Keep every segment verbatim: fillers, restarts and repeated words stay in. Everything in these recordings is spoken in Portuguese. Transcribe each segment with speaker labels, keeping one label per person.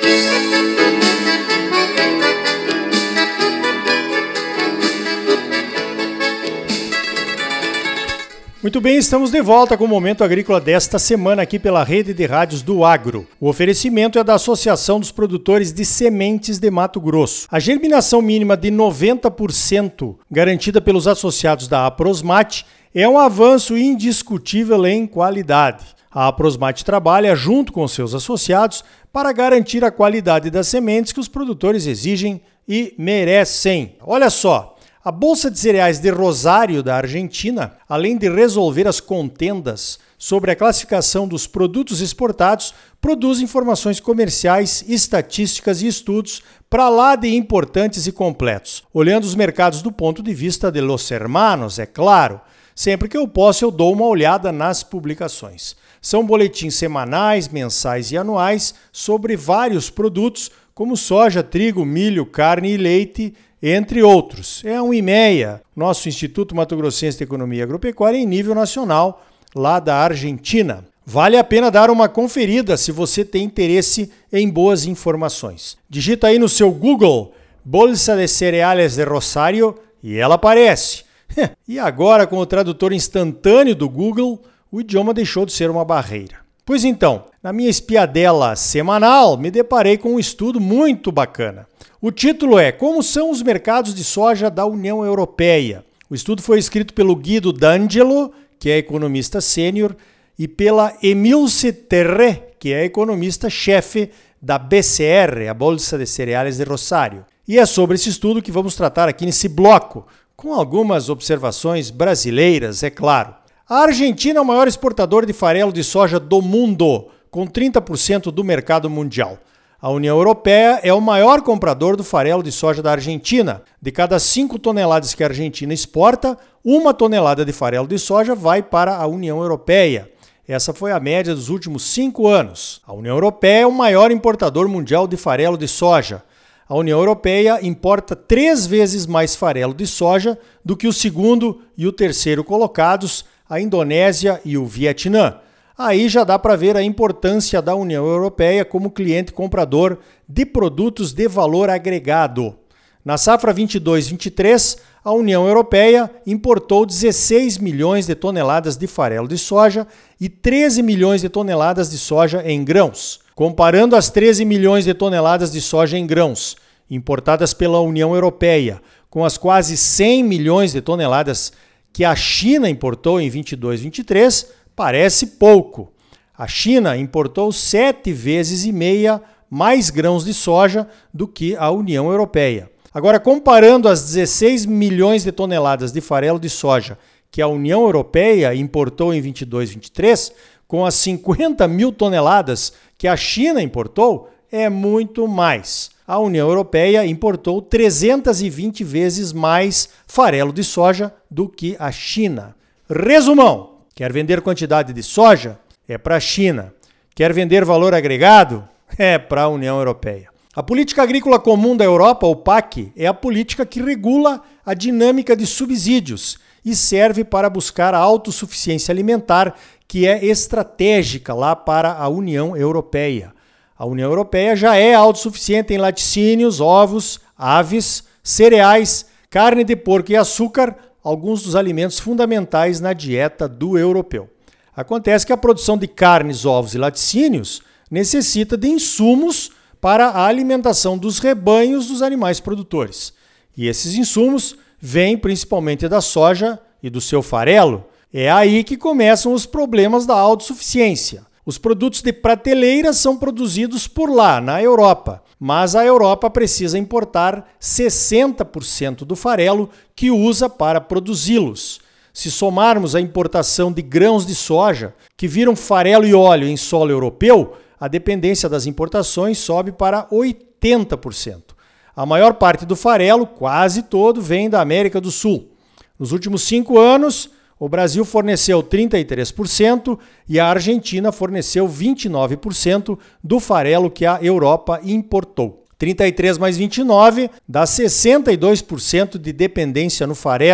Speaker 1: Muito bem, estamos de volta com o Momento Agrícola desta semana aqui pela Rede de Rádios do Agro. O oferecimento é da Associação dos Produtores de Sementes de Mato Grosso. A germinação mínima de noventa por cento garantida pelos associados da Aprosmate é um avanço indiscutível em qualidade. A Aprosmate trabalha junto com seus associados para garantir a qualidade das sementes que os produtores exigem e merecem. Olha só! A Bolsa de Cereais de Rosário, da Argentina, além de resolver as contendas sobre a classificação dos produtos exportados, produz informações comerciais, estatísticas e estudos para lá de importantes e completos, olhando os mercados do ponto de vista de los hermanos, é claro. Sempre que eu posso, eu dou uma olhada nas publicações. São boletins semanais, mensais e anuais sobre vários produtos, como soja, trigo, milho, carne e leite, entre outros. É um IMEA, nosso Instituto Mato Grossense de Economia Agropecuária em nível nacional, lá da Argentina. Vale a pena dar uma conferida se você tem interesse em boas informações. Digita aí no seu Google, Bolsa de Cereais de Rosário, e ela aparece. E agora, com o tradutor instantâneo do Google, o idioma deixou de ser uma barreira. Pois então, na minha espiadela semanal, me deparei com um estudo muito bacana. O título é Como são os mercados de soja da União Europeia? O estudo foi escrito pelo Guido D'Angelo, que é economista sênior, e pela Emilce Terré, que é economista-chefe da B C R, a Bolsa de Cereais de Rosário. E é sobre esse estudo que vamos tratar aqui nesse bloco, com algumas observações brasileiras, é claro. A Argentina é o maior exportador de farelo de soja do mundo, com trinta por cento do mercado mundial. A União Europeia é o maior comprador do farelo de soja da Argentina. De cada cinco toneladas que a Argentina exporta, uma tonelada de farelo de soja vai para a União Europeia. Essa foi a média dos últimos cinco anos. A União Europeia é o maior importador mundial de farelo de soja. A União Europeia importa três vezes mais farelo de soja do que o segundo e o terceiro colocados, a Indonésia e o Vietnã. Aí já dá para ver a importância da União Europeia como cliente comprador de produtos de valor agregado. Na safra vinte e dois vinte e três, a União Europeia importou dezesseis milhões de toneladas de farelo de soja e treze milhões de toneladas de soja em grãos. Comparando as treze milhões de toneladas de soja em grãos importadas pela União Europeia com as quase cem milhões de toneladas que a China importou em vinte e dois vinte e três, parece pouco. A China importou sete vezes e meia mais grãos de soja do que a União Europeia. Agora, comparando as dezesseis milhões de toneladas de farelo de soja que a União Europeia importou em vinte e dois vinte e três com as cinquenta mil toneladas que a China importou, é muito mais. A União Europeia importou trezentas e vinte vezes mais farelo de soja do que a China. Resumão! Quer vender quantidade de soja? É para a China. Quer vender valor agregado? É para a União Europeia. A Política Agrícola Comum da Europa, ou P A C, é a política que regula a dinâmica de subsídios e serve para buscar a autossuficiência alimentar, que é estratégica lá para a União Europeia. A União Europeia já é autossuficiente em laticínios, ovos, aves, cereais, carne de porco e açúcar, alguns dos alimentos fundamentais na dieta do europeu. Acontece que a produção de carnes, ovos e laticínios necessita de insumos para a alimentação dos rebanhos dos animais produtores. E esses insumos vêm principalmente da soja e do seu farelo. É aí que começam os problemas da autossuficiência. Os produtos de prateleira são produzidos por lá, na Europa, mas a Europa precisa importar sessenta por cento do farelo que usa para produzi-los. Se somarmos a importação de grãos de soja, que viram farelo e óleo em solo europeu, a dependência das importações sobe para oitenta por cento. A maior parte do farelo, quase todo, vem da América do Sul. Nos últimos cinco anos, o Brasil forneceu trinta e três por cento e a Argentina forneceu vinte e nove por cento do farelo que a Europa importou. trinta e três mais vinte e nove dá sessenta e dois por cento de dependência no farelo.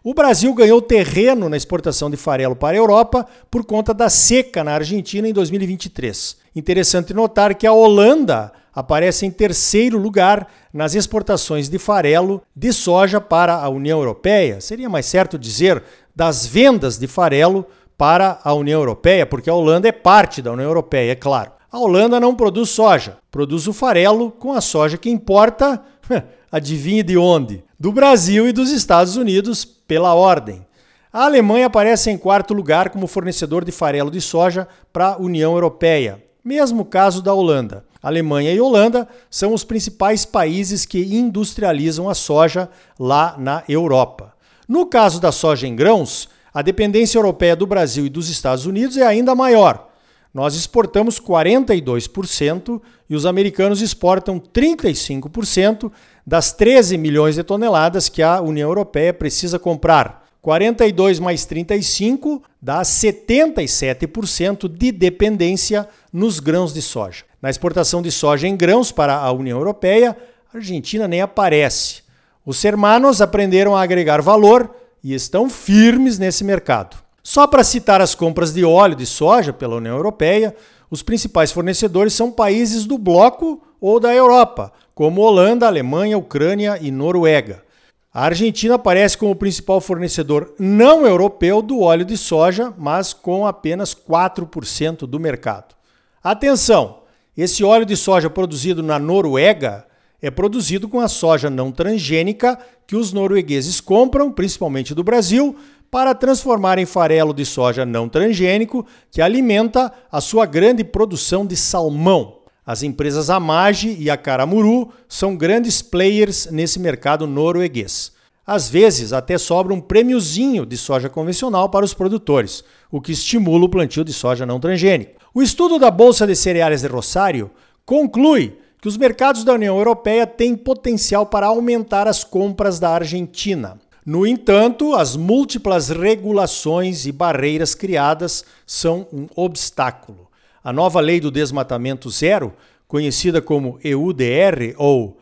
Speaker 1: O Brasil ganhou terreno na exportação de farelo para a Europa por conta da seca na Argentina em dois mil e vinte e três. Interessante notar que a Holanda aparece em terceiro lugar nas exportações de farelo de soja para a União Europeia. Seria mais certo dizer das vendas de farelo para a União Europeia, porque a Holanda é parte da União Europeia, é claro. A Holanda não produz soja, produz o farelo com a soja que importa, adivinhe de onde? Do Brasil e dos Estados Unidos, pela ordem. A Alemanha aparece em quarto lugar como fornecedor de farelo de soja para a União Europeia. Mesmo caso da Holanda. Alemanha e Holanda são os principais países que industrializam a soja lá na Europa. No caso da soja em grãos, a dependência europeia do Brasil e dos Estados Unidos é ainda maior. Nós exportamos quarenta e dois por cento e os americanos exportam trinta e cinco por cento das treze milhões de toneladas que a União Europeia precisa comprar. quarenta e dois mais trinta e cinco dá setenta e sete por cento de dependência nos grãos de soja. Na exportação de soja em grãos para a União Europeia, a Argentina nem aparece. Os hermanos aprenderam a agregar valor e estão firmes nesse mercado. Só para citar as compras de óleo de soja pela União Europeia, os principais fornecedores são países do bloco ou da Europa, como Holanda, Alemanha, Ucrânia e Noruega. A Argentina aparece como o principal fornecedor não europeu do óleo de soja, mas com apenas quatro por cento do mercado. Atenção! Esse óleo de soja produzido na Noruega é produzido com a soja não transgênica que os noruegueses compram, principalmente do Brasil, para transformar em farelo de soja não transgênico que alimenta a sua grande produção de salmão. As empresas Amage e a Caramuru são grandes players nesse mercado norueguês. Às vezes, até sobra um prêmiozinho de soja convencional para os produtores, o que estimula o plantio de soja não transgênico. O estudo da Bolsa de Cereais de Rosário conclui que os mercados da União Europeia têm potencial para aumentar as compras da Argentina. No entanto, as múltiplas regulações e barreiras criadas são um obstáculo. A nova lei do desmatamento zero, conhecida como E U D R ou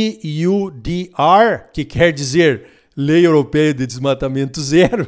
Speaker 1: E U D R, que quer dizer Lei Europeia de Desmatamento Zero,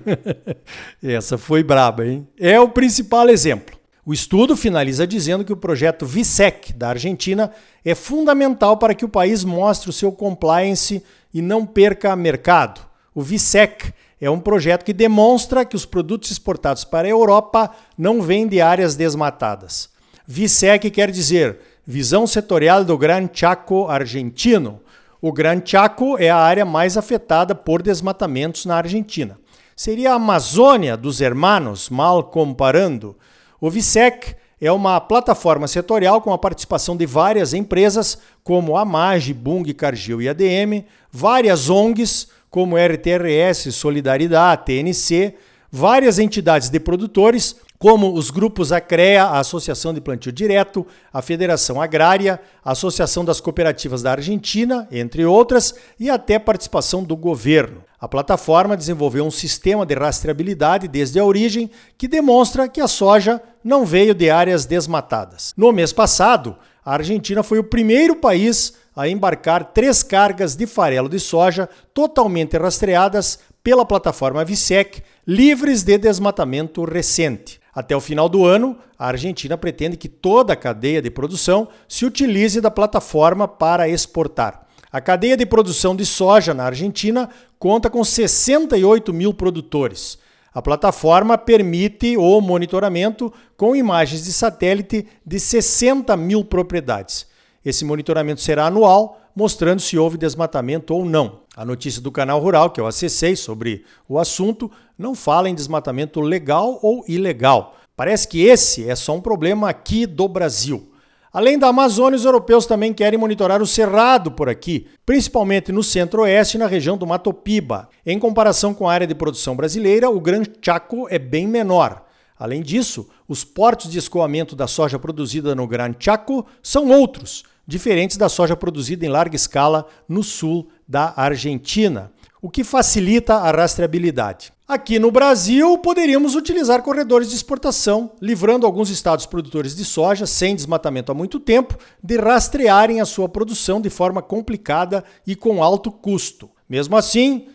Speaker 1: essa foi braba, hein? É o principal exemplo. O estudo finaliza dizendo que o projeto V S E C da Argentina é fundamental para que o país mostre o seu compliance e não perca mercado. O V S E C é um projeto que demonstra que os produtos exportados para a Europa não vêm de áreas desmatadas. V S E C quer dizer Visão Setorial do Gran Chaco Argentino. O Gran Chaco é a área mais afetada por desmatamentos na Argentina. Seria a Amazônia dos hermanos, mal comparando. O V S E C é uma plataforma setorial com a participação de várias empresas, como a Amage, Bung, Cargill e A D M, várias O N Gs, como R T R S, Solidariedade, T N C, várias entidades de produtores, como os grupos ACREA, a Associação de Plantio Direto, a Federação Agrária, a Associação das Cooperativas da Argentina, entre outras, e até participação do governo. A plataforma desenvolveu um sistema de rastreabilidade desde a origem que demonstra que a soja não veio de áreas desmatadas. No mês passado, a Argentina foi o primeiro país a embarcar três cargas de farelo de soja totalmente rastreadas pela plataforma V S E C, livres de desmatamento recente. Até o final do ano, a Argentina pretende que toda a cadeia de produção se utilize da plataforma para exportar. A cadeia de produção de soja na Argentina conta com sessenta e oito mil produtores. A plataforma permite o monitoramento com imagens de satélite de sessenta mil propriedades. Esse monitoramento será anual, mostrando se houve desmatamento ou não. A notícia do Canal Rural, que eu acessei sobre o assunto, não fala em desmatamento legal ou ilegal. Parece que esse é só um problema aqui do Brasil. Além da Amazônia, os europeus também querem monitorar o cerrado por aqui, principalmente no centro-oeste e na região do Mato Piba. Em comparação com a área de produção brasileira, o Gran Chaco é bem menor. Além disso, os portos de escoamento da soja produzida no Gran Chaco são outros, diferentes da soja produzida em larga escala no sul da Argentina, o que facilita a rastreabilidade. Aqui no Brasil, poderíamos utilizar corredores de exportação, livrando alguns estados produtores de soja, sem desmatamento há muito tempo, de rastrearem a sua produção de forma complicada e com alto custo. Mesmo assim,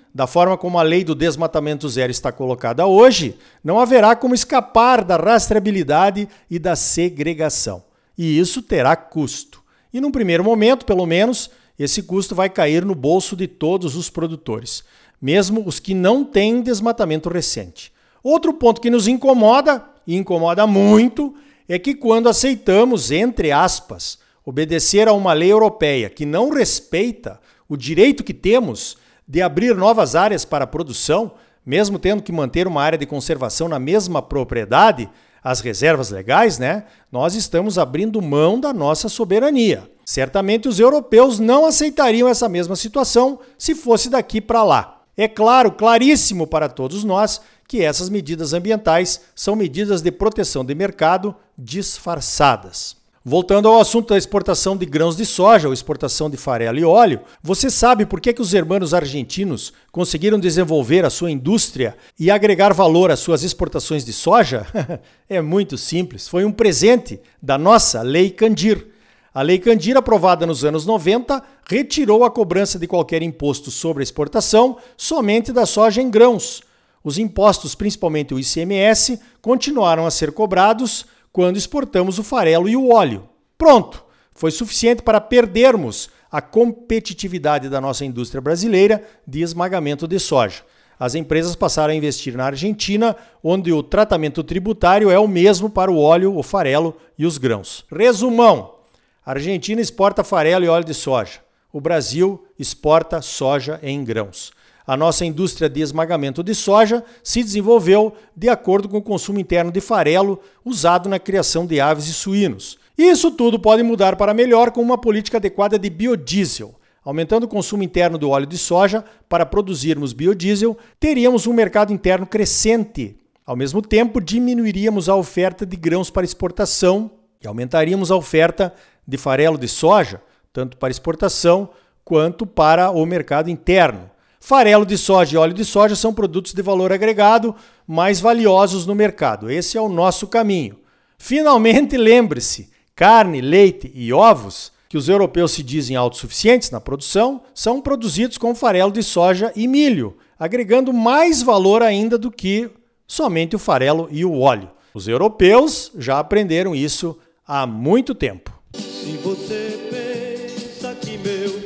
Speaker 1: da forma como a lei do desmatamento zero está colocada hoje, não haverá como escapar da rastreabilidade e da segregação. E isso terá custo. E num primeiro momento, pelo menos, esse custo vai cair no bolso de todos os produtores, mesmo os que não têm desmatamento recente. Outro ponto que nos incomoda, e incomoda muito, é que quando aceitamos, entre aspas, obedecer a uma lei europeia que não respeita o direito que temos de abrir novas áreas para a produção, mesmo tendo que manter uma área de conservação na mesma propriedade, as reservas legais, né? Nós estamos abrindo mão da nossa soberania. Certamente os europeus não aceitariam essa mesma situação se fosse daqui para lá. É claro, claríssimo para todos nós, que essas medidas ambientais são medidas de proteção de mercado disfarçadas. Voltando ao assunto da exportação de grãos de soja ou exportação de farelo e óleo, você sabe por que, que os hermanos argentinos conseguiram desenvolver a sua indústria e agregar valor às suas exportações de soja? É muito simples, foi um presente da nossa Lei Candir. A Lei Candir, aprovada nos anos noventa, retirou a cobrança de qualquer imposto sobre a exportação somente da soja em grãos. Os impostos, principalmente o I C M S, continuaram a ser cobrados quando exportamos o farelo e o óleo. Pronto! Foi suficiente para perdermos a competitividade da nossa indústria brasileira de esmagamento de soja. As empresas passaram a investir na Argentina, onde o tratamento tributário é o mesmo para o óleo, o farelo e os grãos. Resumão: a Argentina exporta farelo e óleo de soja. O Brasil exporta soja em grãos. A nossa indústria de esmagamento de soja se desenvolveu de acordo com o consumo interno de farelo usado na criação de aves e suínos. Isso tudo pode mudar para melhor com uma política adequada de biodiesel. Aumentando o consumo interno do óleo de soja para produzirmos biodiesel, teríamos um mercado interno crescente. Ao mesmo tempo, diminuiríamos a oferta de grãos para exportação e aumentaríamos a oferta de farelo de soja, tanto para exportação quanto para o mercado interno. Farelo de soja e óleo de soja são produtos de valor agregado mais valiosos no mercado. Esse é o nosso caminho. Finalmente, lembre-se, carne, leite e ovos, que os europeus se dizem autossuficientes na produção, são produzidos com farelo de soja e milho, agregando mais valor ainda do que somente o farelo e o óleo. Os europeus já aprenderam isso há muito tempo.
Speaker 2: Se você pensa que meu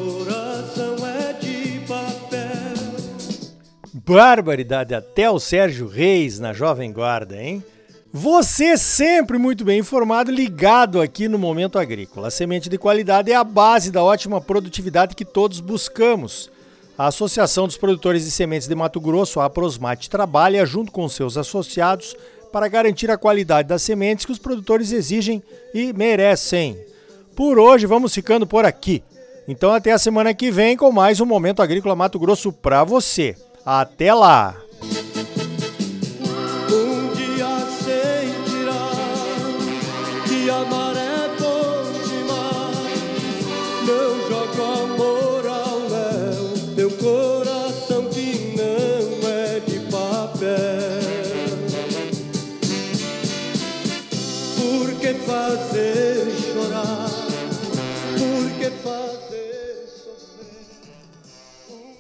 Speaker 2: coração é de papel...
Speaker 1: Barbaridade, até o Sérgio Reis na Jovem Guarda, hein? Você sempre muito bem informado, ligado aqui no Momento Agrícola. A semente de qualidade é a base da ótima produtividade que todos buscamos. A Associação dos Produtores de Sementes de Mato Grosso, a Aprosmate, trabalha junto com seus associados para garantir a qualidade das sementes que os produtores exigem e merecem. Por hoje vamos ficando por aqui. Então até a semana que vem com mais um Momento Agrícola Mato Grosso para você. Até lá!
Speaker 2: Um dia sentirá que amar é bom demais. Não joga amor ao léu, teu coração que não é de papel. Por que fazer chorar? Por que fazer